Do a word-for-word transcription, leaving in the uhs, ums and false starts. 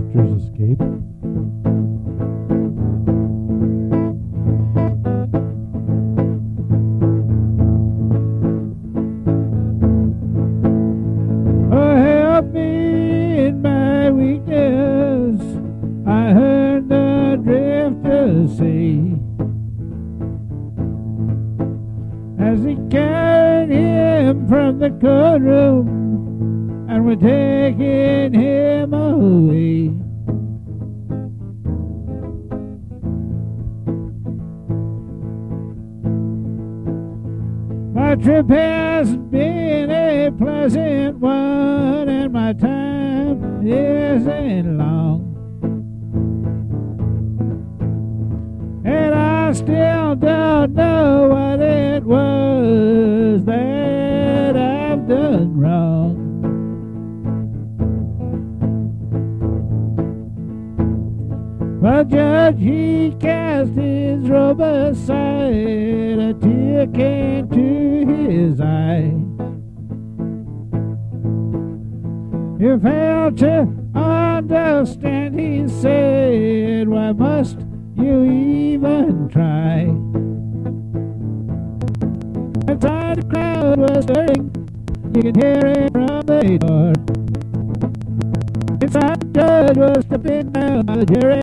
Doctor's Escape. Oh, help me in my weakness, I heard the drifter say, as he carried him from the courtroom and were taking him away. My trip has been a pleasant one, and my time isn't long. And I still don't know what it was that I've done wrong. Well, Judge, he cast his robe aside, a tear came to his eye. He failed to understand, he said, why must you even try? Inside the crowd was stirring, you could hear it from the door. Inside the judge was stepping down, the jury